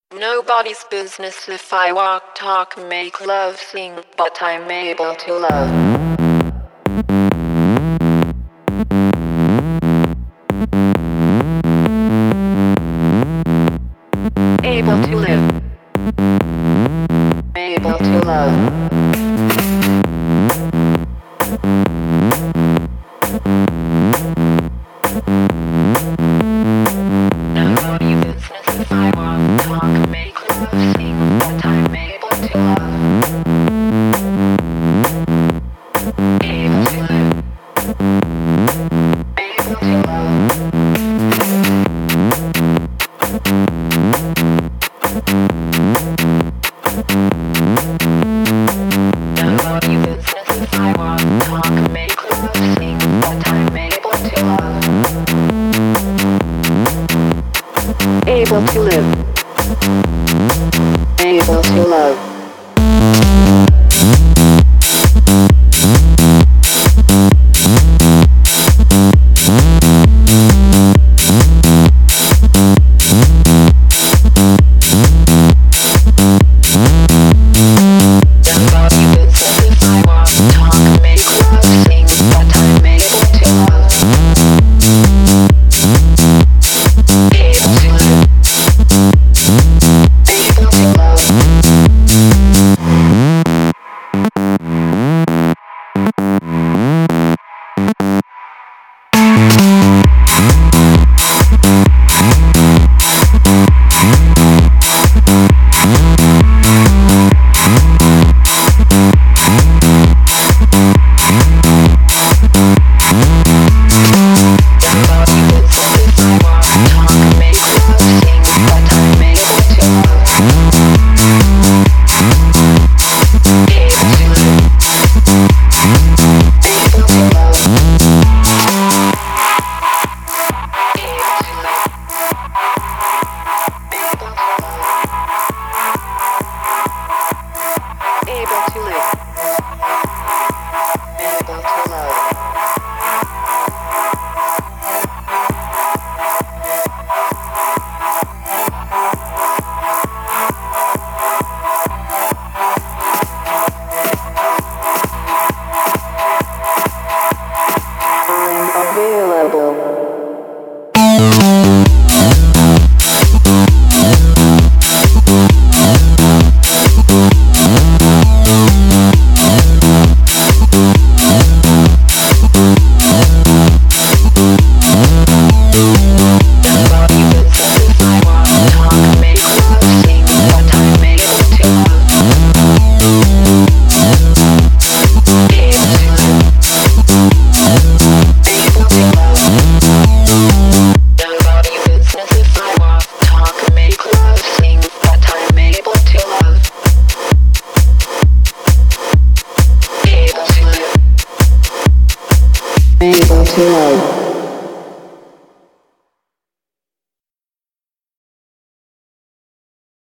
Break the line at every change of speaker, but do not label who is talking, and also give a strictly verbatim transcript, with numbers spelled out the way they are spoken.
Nobody's business if I walk, talk, make love, sing, but I'm able to love. Able to live. Able to love. Nobody business if I walk, talk, make love, sing, but I'm able to love. Able to live. Able to love. Nobody business if I walk, talk, make love, sing, but I'm able to love. Able to live. Able to love. Able to love.